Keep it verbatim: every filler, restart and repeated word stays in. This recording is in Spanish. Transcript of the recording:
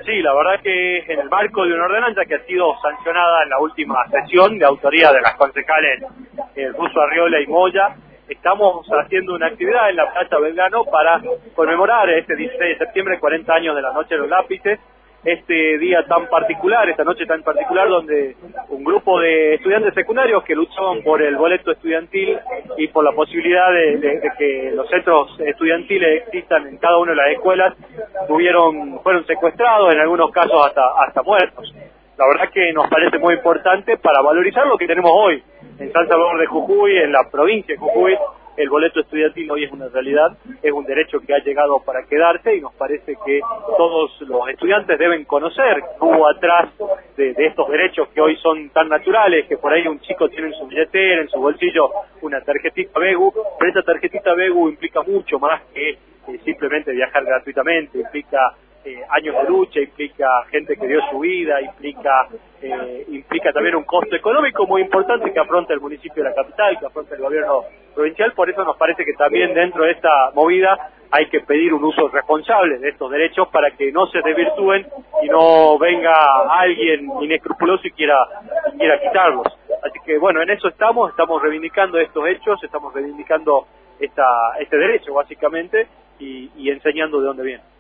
Sí, la verdad que en el marco de una ordenanza que ha sido sancionada en la última sesión de autoría de las concejales eh, Russo, Arriola y Moya, estamos haciendo una actividad en la Plaza Belgrano para conmemorar este dieciséis de septiembre, cuarenta años de la Noche de los Lápices, este día tan particular, esta noche tan particular, donde un grupo de estudiantes secundarios que luchaban por el boleto estudiantil y por la posibilidad de, de, de que los centros estudiantiles existan en cada una de las escuelas, tuvieron, fueron secuestrados, en algunos casos hasta, hasta muertos. La verdad que nos parece muy importante para valorizar lo que tenemos hoy en San Salvador de Jujuy, en la provincia de Jujuy. El boleto estudiantil hoy es una realidad, es un derecho que ha llegado para quedarse y nos parece que todos los estudiantes deben conocer que hubo atrás de, de estos derechos que hoy son tan naturales, que por ahí un chico tiene en su billetera, en su bolsillo, una tarjetita Begu, pero esta tarjetita Begu implica mucho más que eh, simplemente viajar gratuitamente, implica Eh, años de lucha, implica gente que dio su vida, implica eh, implica también un costo económico muy importante que afronta el municipio de la capital, que afronta el gobierno provincial. Por eso nos parece que también dentro de esta movida hay que pedir un uso responsable de estos derechos para que no se desvirtúen y no venga alguien inescrupuloso y quiera, y quiera quitarlos. Así que bueno, en eso estamos, estamos reivindicando estos hechos, estamos reivindicando esta, este derecho básicamente y, y enseñando de dónde viene.